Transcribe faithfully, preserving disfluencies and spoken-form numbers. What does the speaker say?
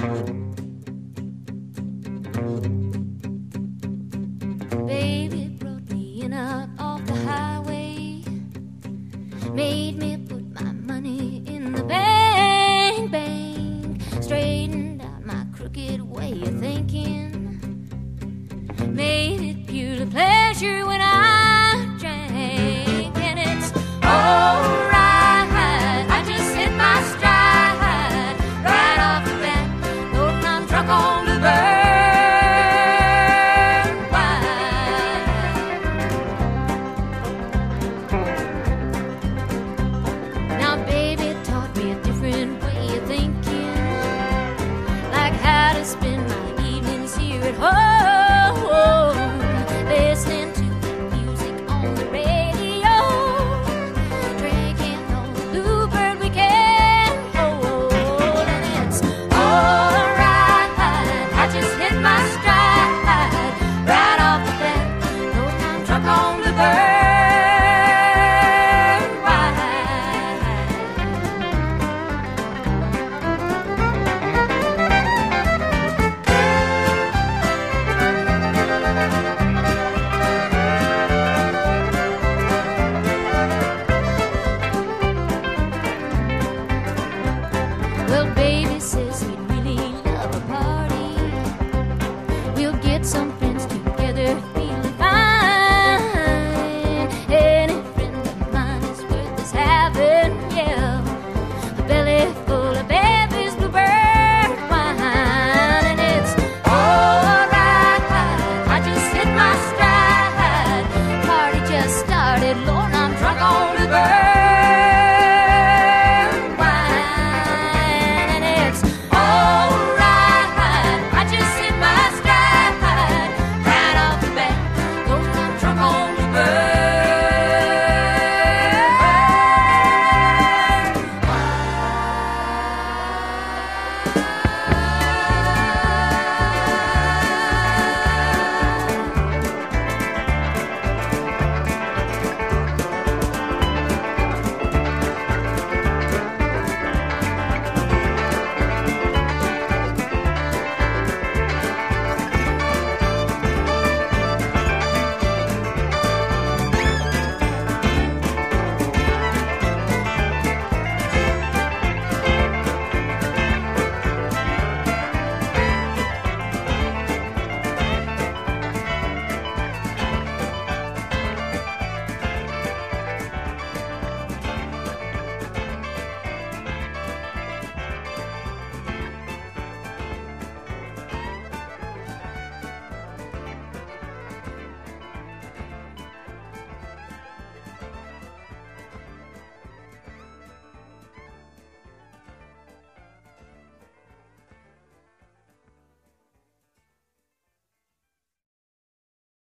Baby brought me in out off the highway, made me put my money in the bank, bank, straightened out my crooked way of thinking, made it pure pleasure when I drank, and it's alright. I just hit my stride right off the bat, loading I'm drunk on the burn. Spend my evenings here at home, listening to the music on the radio, drinking on the bluebird we can hold, and it's alright. I just hit my stride right off the bat, no time drunk on the burn. Well,